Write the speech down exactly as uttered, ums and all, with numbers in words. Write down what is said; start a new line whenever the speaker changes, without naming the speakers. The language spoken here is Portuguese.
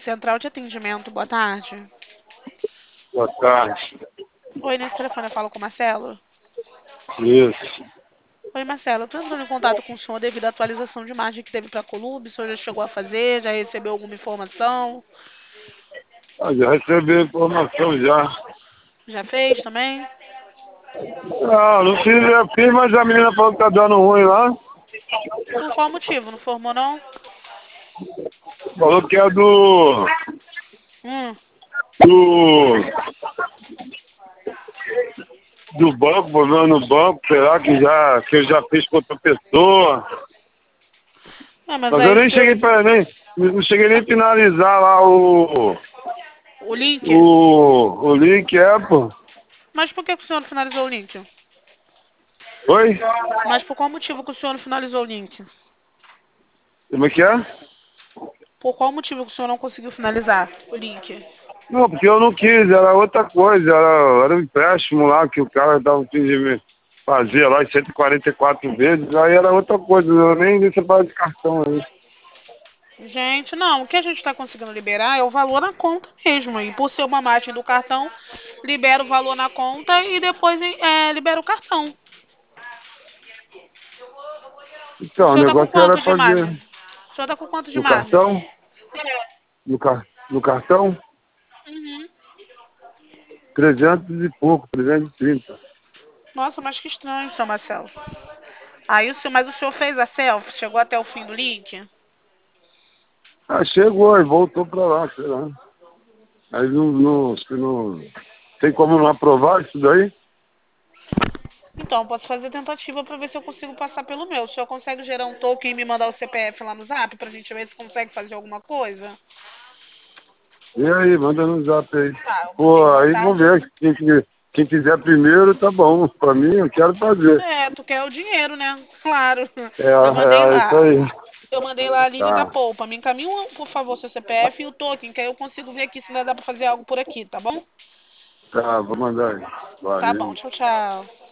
Central de atendimento, boa tarde.
Boa tarde.
Oi, nesse telefone eu falo com o Marcelo.
Isso.
Oi, Marcelo, eu tô entrando em contato com o senhor devido à atualização de imagem que teve para a Colube. O senhor já chegou a fazer? Já recebeu alguma informação?
Ah, já recebi a informação já.
Já fez também?
Ah, não fiz, eu fiz, mas a menina falou que tá dando ruim lá.
Por qual motivo? Não formou, não?
Falou que é do.
Hum.
do. do banco, problema no banco, será que já que eu já fiz com outra pessoa?
Ah, mas
Mas eu
aí o
nem
seu...
cheguei para nem. Não cheguei nem a finalizar lá o.
O link?
o. o link é, pô.
Mas por que que o senhor não finalizou o link?
Oi?
Mas por qual motivo que o senhor não finalizou o link?
Como é que é?
Por qual motivo que o senhor não conseguiu finalizar o link?
Não, porque eu não quis, era outra coisa, era, era um empréstimo lá que o cara dava fim de me fazer lá em cento e quarenta e quatro vezes, aí era outra coisa, eu nem vi separar de cartão aí.
Gente, não, o que a gente está conseguindo liberar é o valor na conta mesmo. E por ser uma margem do cartão, libera o valor na conta e depois é, libera o cartão. O
Então, o
senhor tá com
negócio era
quanto de
fazer
margem? O senhor tá com quanto de
no
margem?
cartão, no, car, no cartão,
Uhum.
trezentos e pouco, trezentos e trinta.
Nossa, mas que estranho, seu Marcelo. Aí o senhor, mas o senhor fez a selfie? Chegou até o fim do link?
Ah, chegou e voltou pra lá, sei lá. Aí não, não, acho que não tem como não aprovar isso daí?
Então, posso fazer tentativa para ver se eu consigo passar pelo meu. O senhor consegue gerar um token e me mandar o C P F lá no Zap pra gente ver se consegue fazer alguma coisa?
E aí, manda no zap aí.
Tá, eu mandei.
Pô,
Boa
aí vamos
tarde.
ver, quem, que- quem quiser primeiro, tá bom. Pra mim, eu quero fazer.
É, tu quer o dinheiro, né? Claro.
É,
Eu mandei
é isso
lá.
aí.
Eu mandei lá a Aline da
Tá,
Polpa. Me encaminha, por favor, seu C P F e o token, que aí eu consigo ver aqui se ainda dá pra fazer algo por aqui, tá bom?
tá, vou mandar aí.
Tá bom,
Valeu.
tchau, tchau.